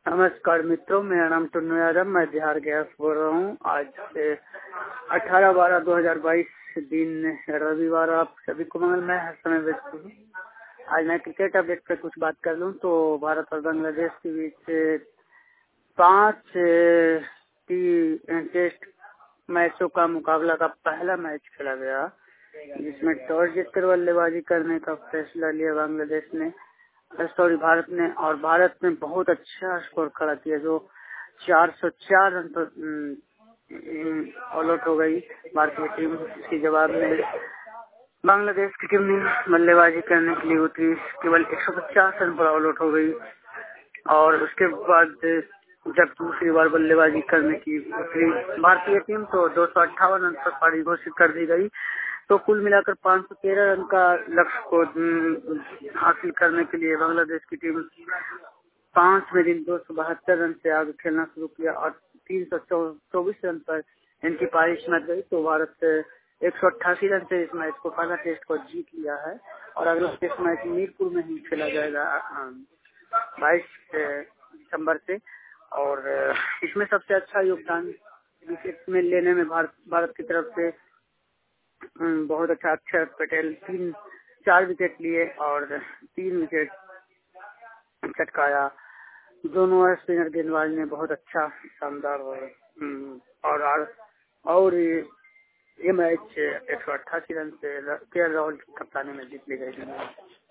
नमस्कार मित्रों, मेरा नाम टुन्नू यादव, मैं बिहार गया बोल रहा हूँ। आज से 18/12/2022 दिन रविवार। आप सभी को मंगलमय हर समय व्यस्त हूँ। आज मैं क्रिकेट अपडेट पे कुछ बात कर लूँ तो भारत और बांग्लादेश के बीच 5 टेस्ट मैचों का मुकाबला का पहला मैच खेला गया, जिसमें टॉस जीतकर बल्लेबाजी करने का फैसला लिया बांग्लादेश ने, भारत ने। और भारत ने बहुत अच्छा स्कोर खड़ा किया, जो 404 रन पर ऑल आउट हो गई भारतीय टीम। इसके जवाब में बांग्लादेश की टीम ने बल्लेबाजी करने के लिए उतरी, केवल 150 रन पर ऑल आउट हो गई। और उसके बाद जब दूसरी बार बल्लेबाजी करने की उतरी भारतीय टीम तो 258 रन पर पारी घोषित कर दी गई। तो कुल मिलाकर 513 रन का लक्ष्य को हासिल करने के लिए बांग्लादेश की टीम 5 में दिन 272 रन से आगे खेलना शुरू किया और 324 रन पर इनकी पारी सिमट गई। तो भारत 188 रन से इस मैच को, पहला टेस्ट को जीत लिया है। और अगला टेस्ट मैच मीरपुर में ही खेला जाएगा 22 दिसंबर से। और इसमें सबसे अच्छा योगदान विकेट में लेने में भारत की तरफ से बहुत अच्छा अक्षर पटेल 4 विकेट लिए और 3 विकेट चटकाया। दोनों स्पिनर गेंदबाज ने बहुत अच्छा शानदार और ये मैच 188 रन से के राहुल की कप्तानी में जीत ली गई।